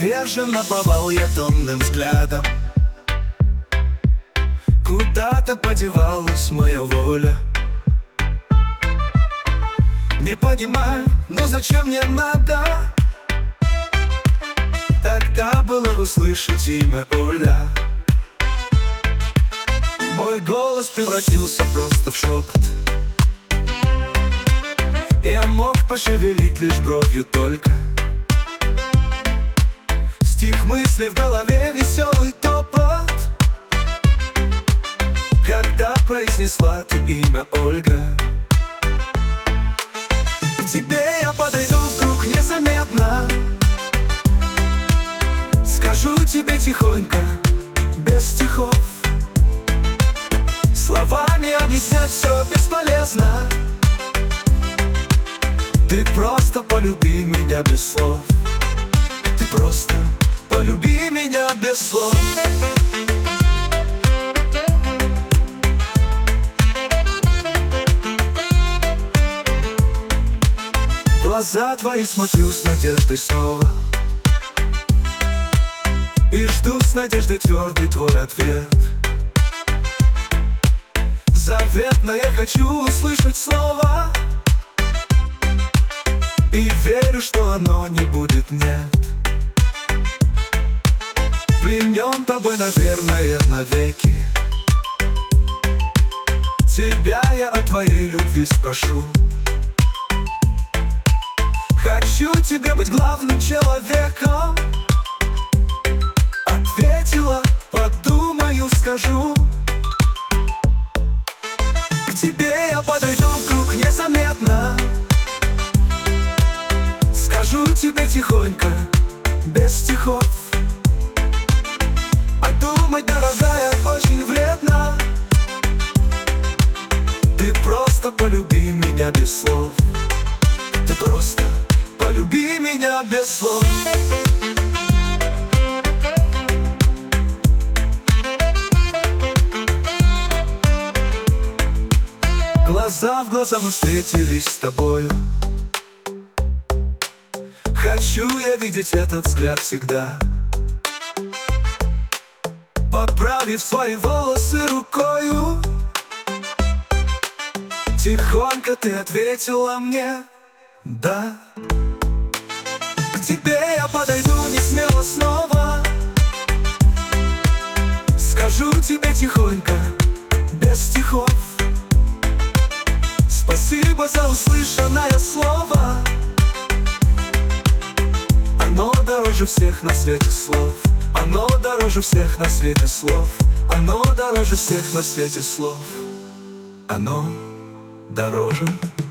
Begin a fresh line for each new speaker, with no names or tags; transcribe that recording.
Повержен на повал я томным взглядом. Куда-то подевалась моя воля. Не понимаю, но зачем мне надо? Тогда было услышать имя Оля. Мой голос превратился просто в шепот. Я мог пошевелить лишь бровью только. Стих мысли в голове, веселый топот. Когда произнесла ты имя Ольга. К тебе я подойду вдруг незаметно. Скажу тебе тихонько, без стихов. Словами объяснять все бесполезно. Ты просто полюби меня без слов. Ты просто полюби меня без слов. В глаза твои смотрю с надеждой снова. И жду с надеждой твердый твой ответ. Заветно я хочу услышать снова. И верю, что оно не будет нет. Пленен тобой, наверное, навеки. Тебя я о твоей любви спрошу. Хочу тебе быть главным человеком. Ответила, подумаю, скажу. К тебе я подойду вдруг незаметно. Скажу тебе тихонько, без стихов. А думать, дорогая, очень вредно. Ты просто полюби меня без слов. Ты просто полюби меня без слов. Глаза в глаза мы встретились с тобою. Хочу я видеть этот взгляд всегда. Поправив свои волосы рукою, тихонько ты ответила мне да. К тебе я подойду не смело снова. Скажу тебе тихонько, без стихов. Спасибо за услышанное слово. Оно дороже всех на свете слов. Оно дороже всех на свете слов. Оно дороже всех на свете слов. Оно дороже